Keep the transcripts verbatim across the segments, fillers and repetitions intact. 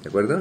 ¿De acuerdo?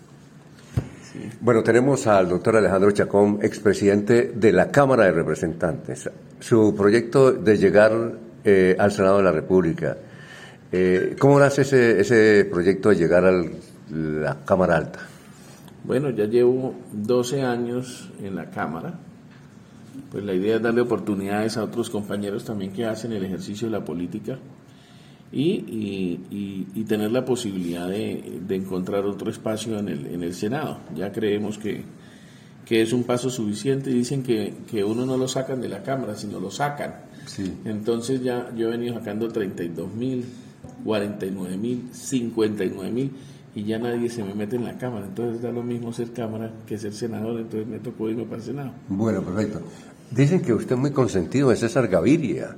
Sí. Bueno, tenemos al doctor Alejandro Chacón, expresidente de la Cámara de Representantes. Su proyecto de llegar eh, al Senado de la República, eh, ¿cómo nace ese, ese proyecto de llegar a la Cámara Alta? Bueno, ya llevo doce años en la Cámara. Pues la idea es darle oportunidades a otros compañeros también que hacen el ejercicio de la política y, y, y, y tener la posibilidad de, de encontrar otro espacio en el, en el Senado. Ya creemos que, que es un paso suficiente. Dicen que, que uno no lo sacan de la Cámara, sino lo sacan. Sí. Entonces ya yo he venido sacando treinta y dos mil, cuarenta y nueve mil, cincuenta y nueve mil y ya nadie se me mete en la Cámara. Entonces da lo mismo ser Cámara que ser senador, entonces me tocó irme para el Senado. Bueno, perfecto. Dicen que usted es muy consentido de César Gaviria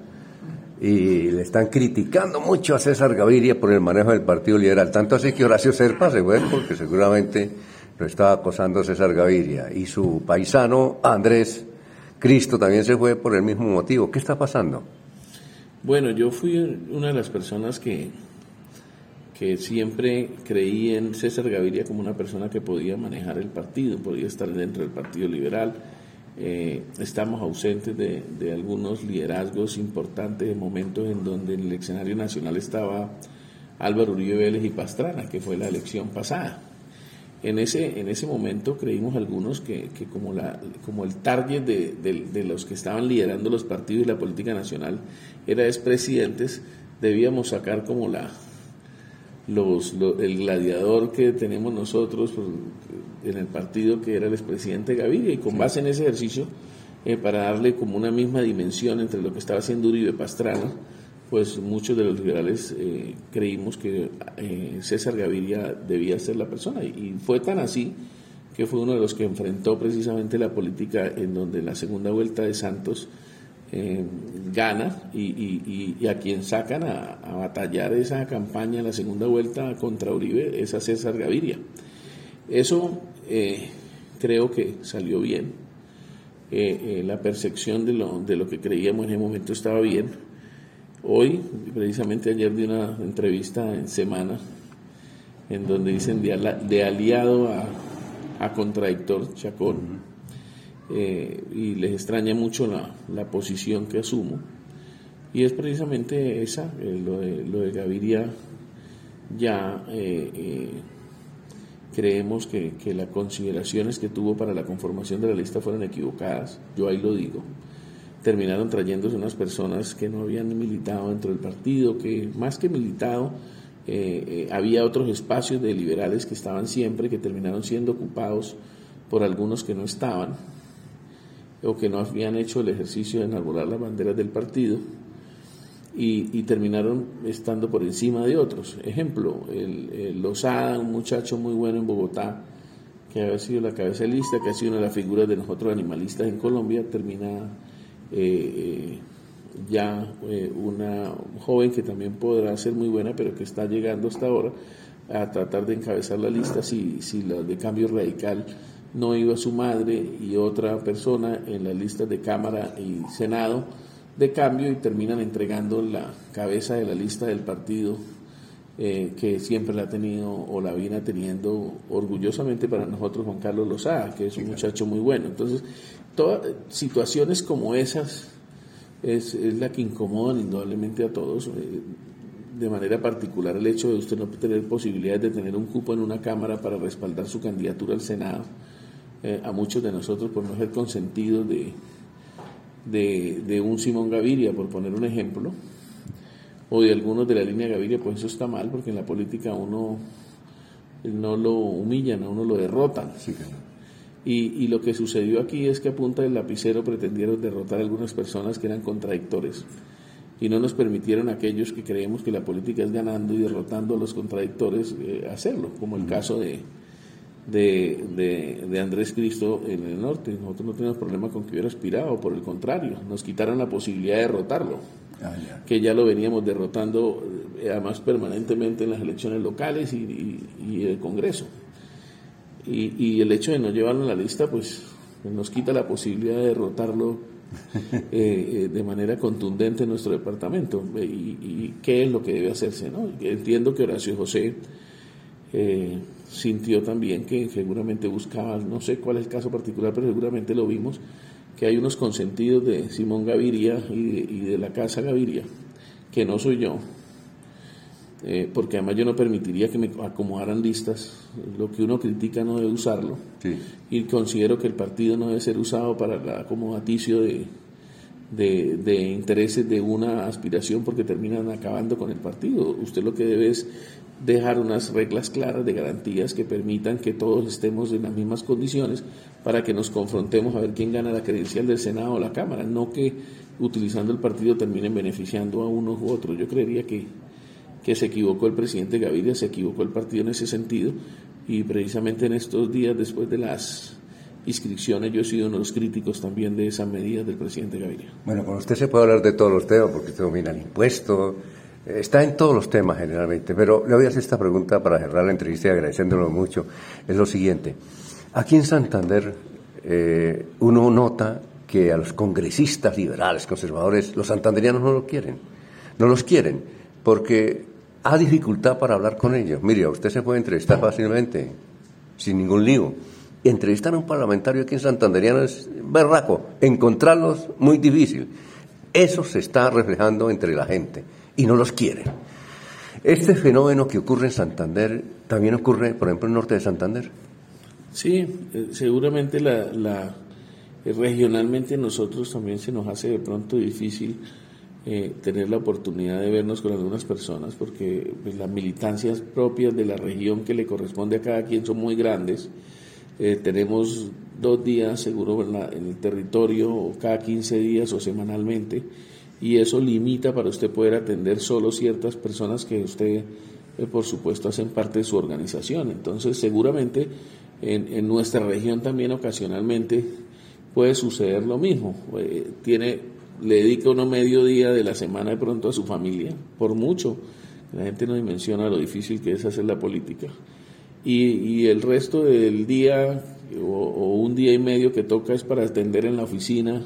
y le están criticando mucho a César Gaviria por el manejo del Partido Liberal, tanto así que Horacio Serpa se fue porque seguramente lo estaba acosando César Gaviria, y su paisano Andrés Cristo también se fue por el mismo motivo. ¿Qué está pasando? Bueno, yo fui una de las personas que, que siempre creí en César Gaviria como una persona que podía manejar el partido, podía estar dentro del Partido Liberal. Eh, estamos ausentes de, de algunos liderazgos importantes, de momentos en donde en el escenario nacional estaba Álvaro Uribe Vélez y Pastrana, que fue la elección pasada. En ese, en ese momento creímos algunos que, que como, la, como el target de, de, de los que estaban liderando los partidos y la política nacional era expresidentes, debíamos sacar como la los, lo, el gladiador que tenemos nosotros pues, en el partido, que era el expresidente Gaviria, y con base en ese ejercicio, eh, para darle como una misma dimensión entre lo que estaba haciendo Uribe Pastrana, pues muchos de los liberales eh, creímos que eh, César Gaviria debía ser la persona, y, y fue tan así que fue uno de los que enfrentó precisamente la política en donde en la segunda vuelta de Santos eh, gana y, y, y a quien sacan a, a batallar esa campaña en la segunda vuelta contra Uribe es a César Gaviria. Eso eh, creo que salió bien. Eh, eh, la percepción de lo, de lo que creíamos en ese momento estaba bien. Hoy, precisamente ayer, di una entrevista en Semana en donde dicen de, ala, de aliado a, a contradictor Chacón, eh, y les extraña mucho la, la posición que asumo, y es precisamente esa, eh, lo, de, lo de Gaviria. Ya eh, eh, creemos que, que las consideraciones que tuvo para la conformación de la lista fueron equivocadas, yo ahí lo digo. Terminaron trayéndose unas personas que no habían militado dentro del partido, que más que militado, eh, eh, había otros espacios de liberales que estaban siempre, que terminaron siendo ocupados por algunos que no estaban, o que no habían hecho el ejercicio de enarbolar las banderas del partido, y, y terminaron estando por encima de otros. Ejemplo, el, el Lozada, un muchacho muy bueno en Bogotá, que había sido la cabeza de lista, que ha sido una de las figuras de nosotros animalistas en Colombia, termina eh, eh, ya eh, una joven que también podrá ser muy buena, pero que está llegando hasta ahora a tratar de encabezar la lista si, si la de Cambio Radical no iba su madre y otra persona en las listas de Cámara y Senado de Cambio, y terminan entregando la cabeza de la lista del partido eh, que siempre la ha tenido o la viene teniendo orgullosamente para nosotros Juan Carlos Lozada, que es un muchacho muy bueno. Entonces, todas situaciones como esas es, es la que incomodan indudablemente a todos, eh, de manera particular el hecho de usted no tener posibilidades de tener un cupo en una Cámara para respaldar su candidatura al Senado. Eh, a muchos de nosotros, por no ser consentidos de, de, de un Simón Gaviria, por poner un ejemplo, o de algunos de la línea Gaviria, pues eso está mal, porque en la política uno no lo humillan, a uno lo derrotan. Sí, claro. y, y lo que sucedió aquí es que a punta del lapicero pretendieron derrotar a algunas personas que eran contradictores, y no nos permitieron a aquellos que creemos que la política es ganando y derrotando a los contradictores eh, hacerlo, como el caso de De, de, de Andrés Cristo en el norte. Nosotros no tenemos problema con que hubiera aspirado, por el contrario, nos quitaron la posibilidad de derrotarlo, ah, ya. que ya lo veníamos derrotando además permanentemente en las elecciones locales y, y, y el Congreso, y, y el hecho de no llevarlo en la lista pues nos quita la posibilidad de derrotarlo eh, eh, de manera contundente en nuestro departamento. Y, y qué es lo que debe hacerse, ¿no? Entiendo que Horacio José eh, sintió también que seguramente buscaba, no sé cuál es el caso particular, pero seguramente lo vimos, que hay unos consentidos de Simón Gaviria y de, y de la Casa Gaviria, que no soy yo, eh, porque además yo no permitiría que me acomodaran listas. Lo que uno critica no debe usarlo, sí. Y considero que el partido no debe ser usado para el acomodaticio de, de, de intereses de una aspiración, porque terminan acabando con el partido. Usted lo que debe es dejar unas reglas claras de garantías que permitan que todos estemos en las mismas condiciones para que nos confrontemos a ver quién gana la credencial del Senado o la Cámara, no que utilizando el partido terminen beneficiando a unos u otros. Yo creería que, que se equivocó el presidente Gaviria, se equivocó el partido en ese sentido, y precisamente en estos días después de las inscripciones yo he sido uno de los críticos también de esas medidas del presidente Gaviria. Bueno, con usted se puede hablar de todos los temas porque usted domina el impuesto. Está en todos los temas generalmente, pero le voy a hacer esta pregunta para cerrar la entrevista y agradeciéndolo mucho. Es lo siguiente: aquí en Santander eh, uno nota que a los congresistas liberales, conservadores, los santanderianos no lo quieren, no los quieren, porque hay dificultad para hablar con ellos. Mire, usted se puede entrevistar fácilmente, sin ningún lío. Entrevistar a un parlamentario aquí en Santanderiano es berraco, encontrarlos muy difícil. Eso se está reflejando entre la gente y no los quieren. Este fenómeno que ocurre en Santander también ocurre, por ejemplo, en el norte de Santander. Sí, eh, seguramente la, la eh, regionalmente nosotros también se nos hace de pronto difícil eh, tener la oportunidad de vernos con algunas personas, porque pues, las militancias propias de la región que le corresponde a cada quien son muy grandes. Eh, tenemos dos días seguro en, la, en el territorio, o cada quince días o semanalmente, y eso limita para usted poder atender solo ciertas personas que usted, eh, por supuesto, hacen parte de su organización. Entonces, seguramente en, en nuestra región también ocasionalmente puede suceder lo mismo. Eh, tiene, le dedica uno medio día de la semana de pronto a su familia, por mucho. La gente no dimensiona lo difícil que es hacer la política. Y, y el resto del día o, o un día y medio que toca es para atender en la oficina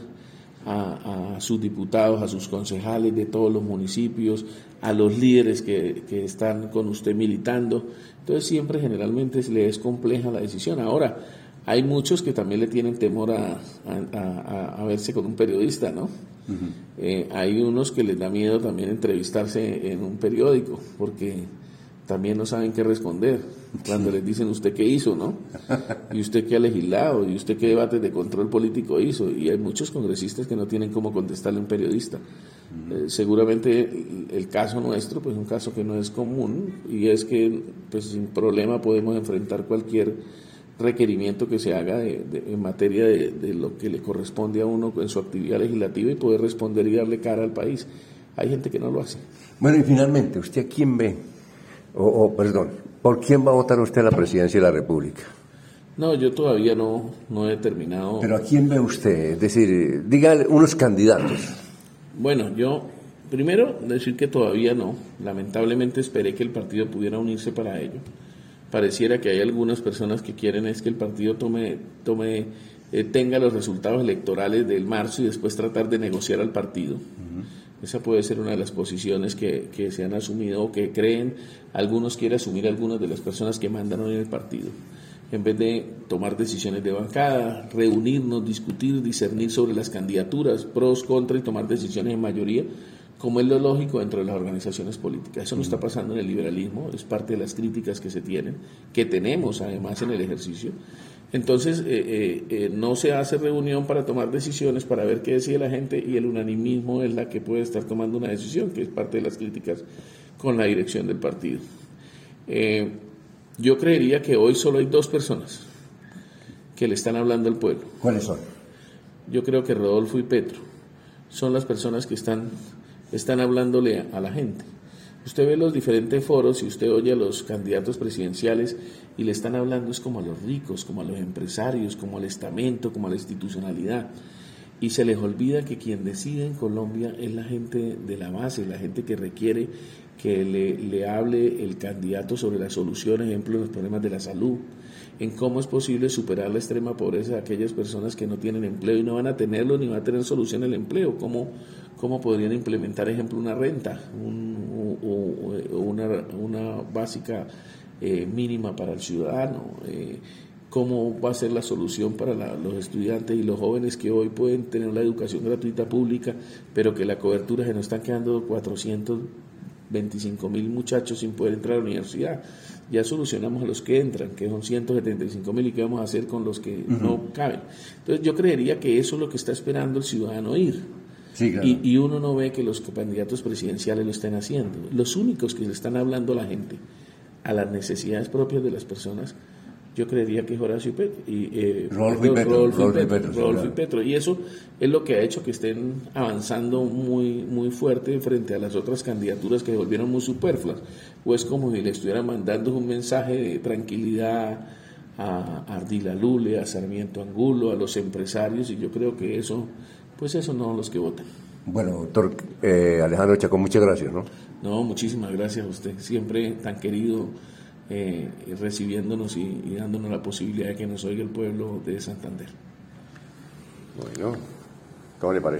a, a sus diputados, a sus concejales de todos los municipios, a los líderes que, que están con usted militando. Entonces siempre generalmente le es compleja la decisión. Ahora, hay muchos que también le tienen temor a, a, a, a verse con un periodista, ¿no? Uh-huh. Eh, hay unos que les da miedo también entrevistarse en un periódico, porque también no saben qué responder cuando sí. les dicen usted qué hizo, ¿no? Y usted qué ha legislado, y usted qué debates de control político hizo, y hay muchos congresistas que no tienen cómo contestarle a un periodista. Uh-huh. Eh, seguramente el, el caso nuestro, pues un caso que no es común, y es que pues sin problema podemos enfrentar cualquier requerimiento que se haga de, de, en materia de, de lo que le corresponde a uno en su actividad legislativa y poder responder y darle cara al país. Hay gente que no lo hace. Bueno, y finalmente, ¿usted a quién ve? O, o, perdón, ¿por quién va a votar usted a la presidencia de la República? No, yo todavía no, no he determinado. ¿Pero a quién ve usted? Es decir, dígale unos candidatos. Bueno, yo, primero, decir que todavía no. Lamentablemente esperé que el partido pudiera unirse para ello. Pareciera que hay algunas personas que quieren es que el partido tome, tome eh, tenga los resultados electorales del marzo y después tratar de negociar al partido. Uh-huh. Esa puede ser una de las posiciones que, que se han asumido o que creen, algunos quieren asumir algunas de las personas que mandan hoy en el partido. En vez de tomar decisiones de bancada, reunirnos, discutir, discernir sobre las candidaturas, pros, contras y tomar decisiones en mayoría, como es lo lógico dentro de las organizaciones políticas. Eso no está pasando en el liberalismo, es parte de las críticas que se tienen, que tenemos además en el ejercicio. Entonces, eh, eh, eh, no se hace reunión para tomar decisiones, para ver qué decide la gente, y el unanimismo es la que puede estar tomando una decisión, que es parte de las críticas con la dirección del partido. Eh, yo creería que hoy solo hay dos personas que le están hablando al pueblo. ¿Cuáles son? Yo creo que Rodolfo y Petro son las personas que están, están hablándole a la gente. Usted ve los diferentes foros y usted oye a los candidatos presidenciales y le están hablando es como a los ricos, como a los empresarios, como al estamento, como a la institucionalidad. Y se les olvida que quien decide en Colombia es la gente de la base, la gente que requiere que le, le hable el candidato sobre las soluciones, ejemplo, en los problemas de la salud, en cómo es posible superar la extrema pobreza de aquellas personas que no tienen empleo y no van a tenerlo ni van a tener solución el empleo, cómo, cómo podrían implementar, ejemplo, una renta, un, o, o una, una básica eh, mínima para el ciudadano, eh, cómo va a ser la solución para la, los estudiantes y los jóvenes que hoy pueden tener la educación gratuita pública, pero que la cobertura se nos están quedando cuatrocientos veinticinco mil muchachos sin poder entrar a la universidad. Ya solucionamos a los que entran, que son ciento setenta y cinco mil, y qué vamos a hacer con los que uh-huh. no caben. Entonces yo creería que eso es lo que está esperando el ciudadano oír. Sí, claro. y, y uno no ve que los candidatos presidenciales lo estén haciendo. Los únicos que le están hablando a la gente, a las necesidades propias de las personas, yo creería que es Horacio y Petro. Y, eh, Rodolfo y Petro. Rodolfo y Rodolfo y Petro, Petro, Rodolfo sí, y Petro. Y eso es lo que ha hecho que estén avanzando muy muy fuerte frente a las otras candidaturas que se volvieron muy superfluas. Pues como si le estuvieran mandando un mensaje de tranquilidad a Ardila Lule, a Sarmiento Angulo, a los empresarios, y yo creo que eso, pues eso no son los que votan. Bueno, doctor eh, Alejandro Chacón, muchas gracias, ¿no? No, muchísimas gracias a usted, siempre tan querido, eh, recibiéndonos y, y dándonos la posibilidad de que nos oiga el pueblo de Santander. Bueno, ¿cómo le parece?